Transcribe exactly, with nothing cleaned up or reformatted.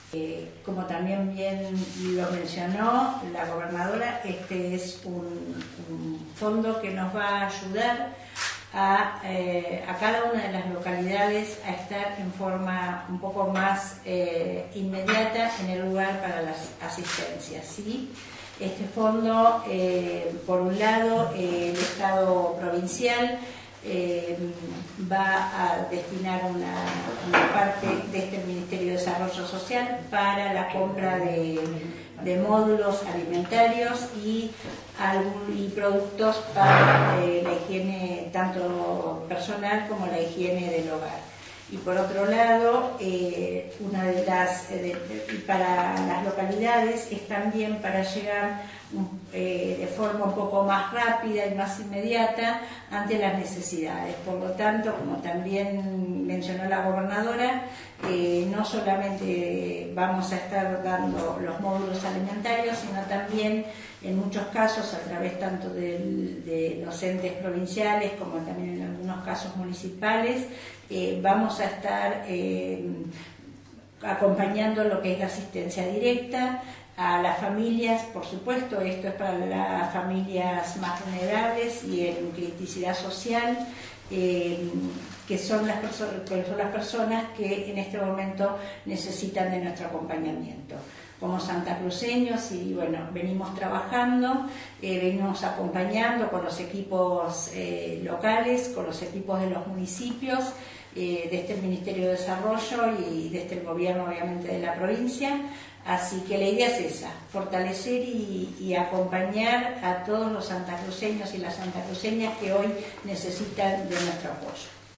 Eh, como también bien lo mencionó la gobernadora, este es un, un fondo que nos va a ayudar a, eh, a cada una de las localidades a estar en forma un poco más eh, inmediata en el lugar para las asistencias, ¿sí? Este fondo, eh, por un lado, eh, el Estado provincial Eh, va a destinar una, una parte de este Ministerio de Desarrollo Social para la compra de, de módulos alimentarios y, algún, y productos para eh, la higiene tanto personal como la higiene del hogar. Y por otro lado, eh, una de las eh, de, para las localidades es también para llegar eh, de forma un poco más rápida y más inmediata ante las necesidades. Por lo tanto, como también mencionó la gobernadora, eh, no solamente vamos a estar dando los módulos alimentarios, sino también en muchos casos a través tanto del, de los entes provinciales como también en algunos casos municipales, eh, vamos a estar eh, acompañando lo que es la asistencia directa a las familias. Por supuesto, esto es para las familias más vulnerables y en criticidad social, eh, que son las, que son las personas que en este momento necesitan de nuestro acompañamiento. Como santacruceños, y bueno, venimos trabajando, eh, venimos acompañando con los equipos eh, locales, con los equipos de los municipios, eh, desde el Ministerio de Desarrollo y desde el gobierno, obviamente, de la provincia. Así que la idea es esa, fortalecer y, y acompañar a todos los santacruceños y las santacruceñas que hoy necesitan de nuestro apoyo.